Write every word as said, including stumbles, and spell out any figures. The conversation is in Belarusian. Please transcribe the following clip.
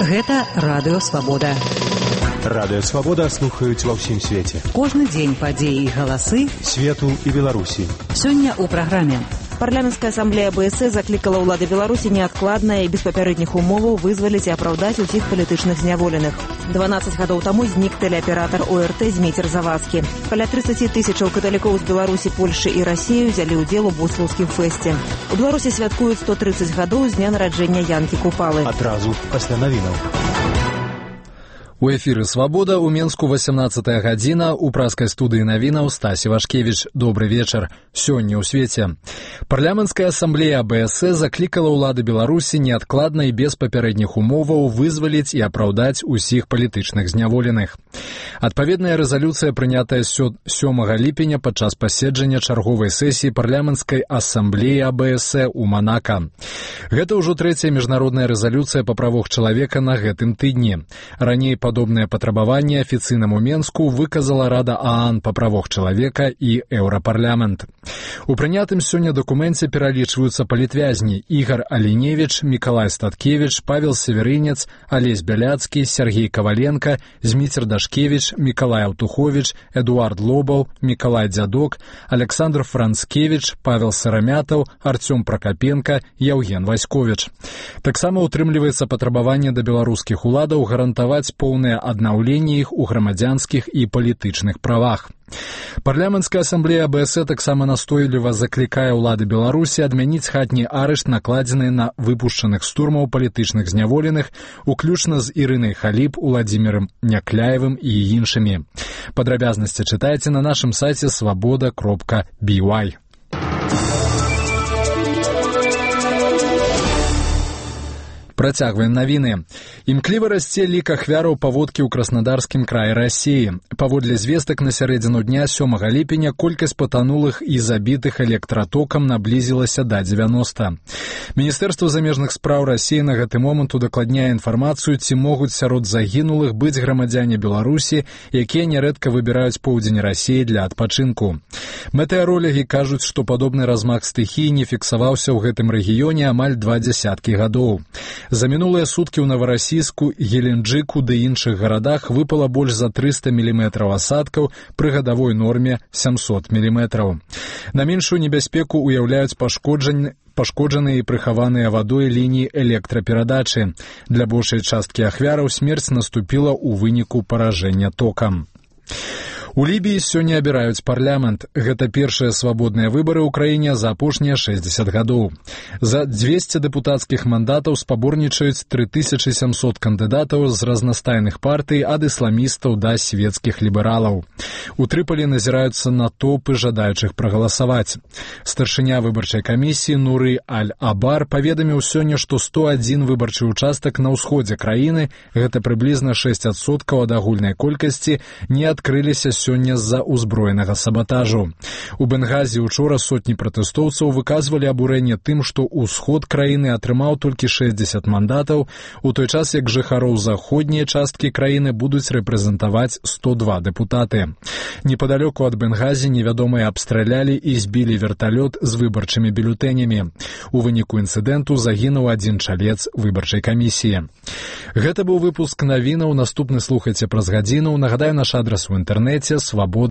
Гэта Радыё Свабода. Радыё Свабода слухаюць ва ўсім свеце. Кожны дзень падзеі і галасы свету і Беларусі. Сёння ў праграме. Парламенская ассамблея БС закликала ўлады Беларусі неадкладна і без папярэдніх умоваў вызваліць і апраўдаць усіх палітычных зняволеных. дванаццаць гадоў таму знік тэлеаператар ОРТ Зміцер Завадскі. Каля тридцать тысячаў каталікоў з Беларусі, Польшы і Расіі ўзялі ўдзел у буслаўскім фэсце. У Беларусі святкуюць сто тридцать гадоў з дня нараджэння Янкі Купалы. Адразу пасля навінаў. У эфіры «Свабода» у Менску восемнадцатая гадзіна, у праскай студыі навінаў Стасі Вашкевіч. Добры вечар. Сёння ў свеце. Парламенская ассамблея БС заклікала ўлады Беларусі неадкладна і без папярэдніх умоваў вызваліць і апраўдаць усіх палітычных зняволеных. Адпаведная рэзалюцыя прынятая сёмага ліпеня падчас паседжання чарговай сесіі парламенскай ассамблеі АБС у Манака. Гэта ўжо трэцяя міжнародная рэзалюцыя па правах чалавека на гэтым тыдні. Раней падобнае патрабаванне афіцыйнаму Менску выказала Рада ААН па правах чалавека і Еўрапарламент. У прынятым сёння дакуменце пералічваюцца палітвязні Ігар Аліневіч, Мікалай Статкевіч, Павел Северынец, Алесь Бяляцкі, Сергей Каваленка, Зміцер Дашкевіч, Мікалай Аўтуховіч, Эдуард Лобаў, Мікалай Дзядок, Александр Францкевіч, Павел Сарамятаў, Артём Пракапенка, Яўген Васьковіч. Таксама утрымліваецца патрабаванне да беларускіх уладаў гарантаваць поўнае аднаўленне іх у грамадзянскіх і палітычных правах. Парламенская ассамблея АБС таксама настойліва заклікае ўлады Беларусі адмяніць хатні арышт, накладзены на выпушчаных з турмаў палітычных зняволеных, уключна з Ірынай Халіп, Уладзімірам Някляевым і іншымі. Падрабязнасці чытайце на нашым сайце свабода кропка би вай. Працягваем навіны. Імкліва расце лік ахвяраў паводкі ў Краснодарскім краі Расіі. Паводле звестак на сярэдзіну дня сёмага ліпеня колькасць патанулых і забітых электратокам наблізілася да дзевяноста. Міністэрства замежных спраў Расіі на гэты момант удакладняе інфармацыю, ці могуць сярод загінулых быць грамадзяне Беларусі, якія нярэдка выбіраюць поўдзень Расіі для адпачынку. Метэаролагі кажуць, што падобны размах стыхіі не фіксаваўся ў гэтым рэгіёне амаль два дзясяткі гадоў. За мінулыя суткі ў Наварасійску, Геленджыку ды іншых гарадах выпала больш за трыста міліметраў асадкаў пры гадавой норме сямсот міліметраў. На меншую небяспеку ўяўляюць пашкоджанні пашкоджаныя і прыхаваныя вадой лініі электраперадачы. Для большай часткі ахвяраў смерць наступіла ў выніку паражэння токам. У Лібіі сёння абіраюць парламент. Гэта першыя свабодныя выбары ў краіне за апошнія шэсцьдзесят гадоў. За дзвесце дэпутацкіх мандатаў спаборнічаюць тры тысячы сямсот кандыдатаў з разнастайных партый, ад ісламістаў да свецкіх лібералаў. У Трыполі назіраюцца натоўпы жадаючых прагаласаваць. Старшыня выбарчай камісіі Нуры Аль-Абар паведаміў сёння, што сто адзін выбарчы ўчастак на ўсходзе краіны, гэта прыблізна шэсць адсоткаў ад агульнай колькасці, не адкрыліся сёння з-за ўзброенага сабатажу. У Бенгазі учора сотні пратэстоўцаў выказвалі абурэнне тым, што ўсход краіны атрымаў толькі шэсцьдзесят мандатаў, у той час як жыхароў заходняй часткі краіны будуць рэпрэзентаваць сто два дэпутаты. Непадалёку ад Бенгазі невядомыя абстралялі і збілі верталёт з выбарчымі бюлетэнямі. У выніку інцыдэнту загінуў адзін чалец выбарчай камісіі. Гэта быў выпуск навінаў. Наступны слухайце праз гадзіну. Нагадаю, наш адрас у інтэрнэце свабода